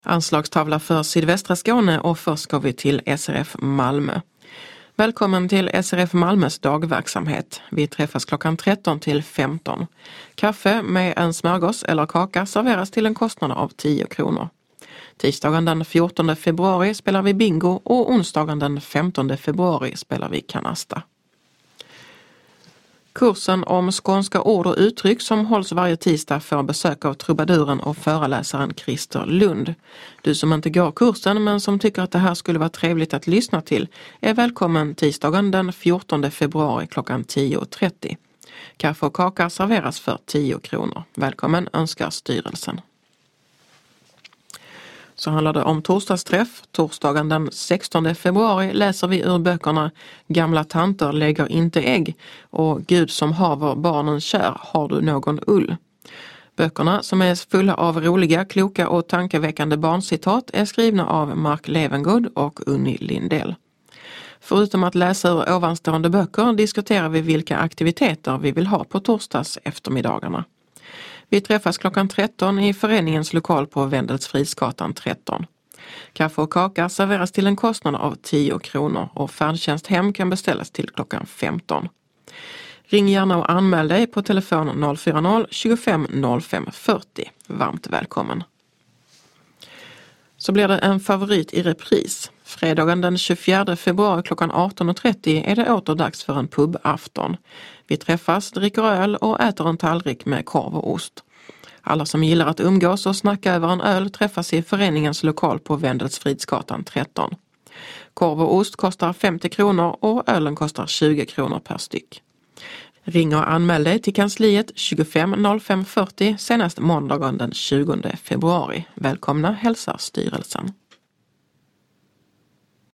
Anslagstavla för sydvästra Skåne och först går vi till SRF Malmö. Välkommen till SRF Malmös dagverksamhet. Vi träffas klockan 13 till 15. Kaffe med en smörgås eller kaka serveras till en kostnad av 10 kronor. Tisdagen den 14 februari spelar vi bingo och onsdagen den 15 februari spelar vi kanasta. Kursen om skånska ord och uttryck som hålls varje tisdag får besök av trubaduren och föreläsaren Christer Lund. Du som inte går kursen men som tycker att det här skulle vara trevligt att lyssna till är välkommen tisdagen den 14 februari klockan 10.30. Kaffe och kaka serveras för 10 kronor. Välkommen önskar styrelsen. Så handlar det om torsdagsträff. Torsdagen den 16 februari läser vi ur böckerna Gamla tanter lägger inte ägg och Gud som haver barnen kär, har du någon ull? Böckerna, som är fulla av roliga, kloka och tankeväckande barncitat, är skrivna av Mark Levengood och Unni Lindell. Förutom att läsa ur ovanstående böcker diskuterar vi vilka aktiviteter vi vill ha på torsdags eftermiddagarna. Vi träffas klockan 13 i föreningens lokal på Wendelsfridsgatan 13. Kaffe och kaka serveras till en kostnad av 10 kronor och färdtjänst hem kan beställas till klockan 15. Ring gärna och anmäl dig på telefon 040-25 05 40. Varmt välkommen. Så blir det en favorit i repris. Fredagen den 24 februari klockan 18.30 är det åter dags för en pubafton. Vi träffas, dricker öl och äter en tallrik med korv och ost. Alla som gillar att umgås och snacka över en öl träffas i föreningens lokal på Wendelsfridsgatan 13. Korv och ost kostar 50 kronor och ölen kostar 20 kronor per styck. Ring och anmäl dig till kansliet 25 05 40 senast måndagen den 20 februari. Välkomna hälsar styrelsen.